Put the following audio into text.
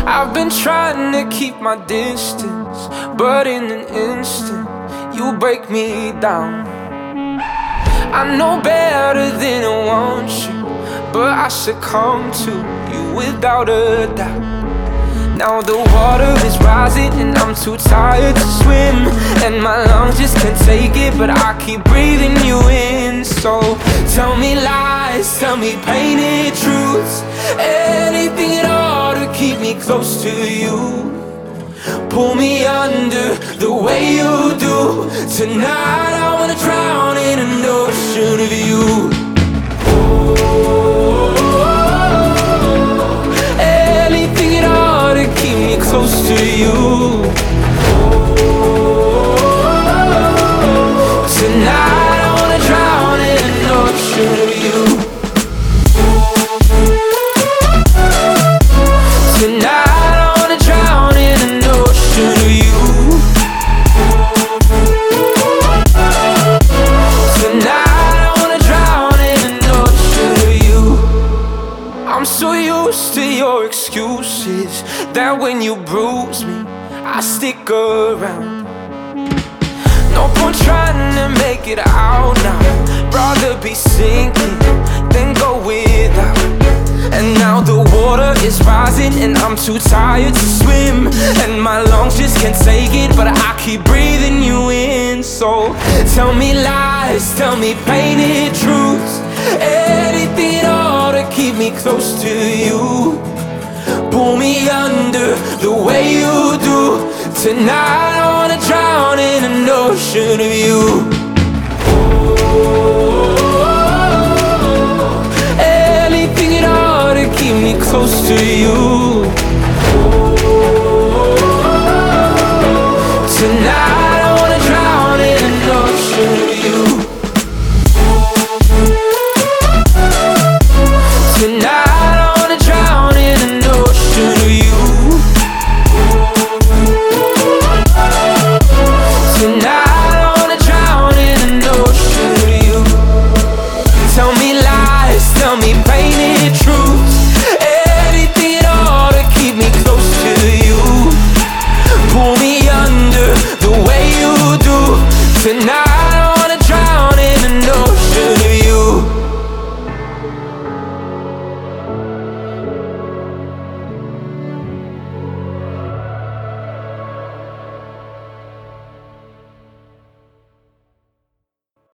I've been trying to keep my distance, but in an instant, you break me down. I know better than I want you, but I succumb to you without a doubt. Now the water is rising and I'm too tired to swim, and my lungs just can't take it, but I keep breathing you in. So tell me lies, tell me painted truths, anything at all to keep me close to you. Pull me under the way you do. Tonight I wanna drown in an ocean of you. Anything at all to keep me close to you. Tonight I wanna drown in an ocean of you. Tonight I wanna drown in an ocean of you. Tonight I wanna drown in an ocean of you. I'm so used to your excuses that when you bruise me, I stick around. No point trying to make it out now. Rather be sinking than go without. And now the water is rising and I'm too tired to swim, and my lungs just can't take it, but I keep breathing you in. So tell me lies, tell me painted truths, anything at all to keep me close to you. Pull me under the way you do. Tonight I wanna drown in an ocean of you. Anything at all to keep me close to you. Tonight I wanna drown in an ocean of you. Tonight I wanna drown in an ocean of you. Tonight I wanna drown in an ocean of you. Tell me lies, tell me painted truth,